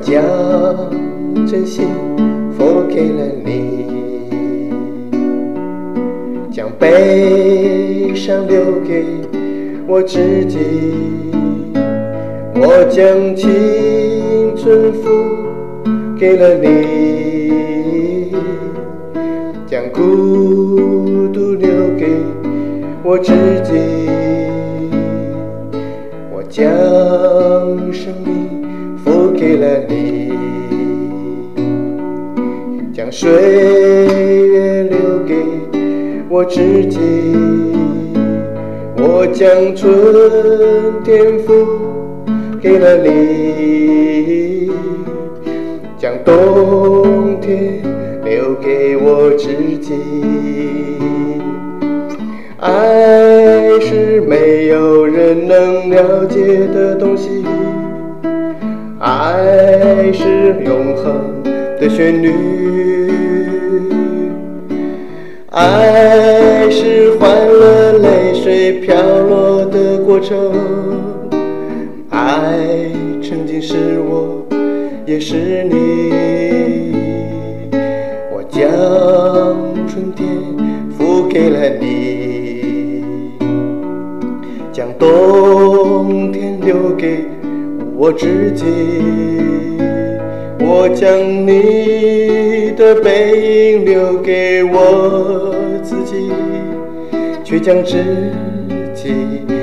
将真心付给了你，将悲伤留给我自己，我将青春付给了你，将孤独留给我自己，我将生命付给了你，将岁月留给我自己，我将春天付给了你，将冬天留给我自己。爱是没有人能了解的东西，爱是永恒的旋律，爱是欢乐泪水飘落的过程，爱曾经是我也是你，我将春天付给了你，将冬天留给我自己，我将你的背影留给我自己，却将自己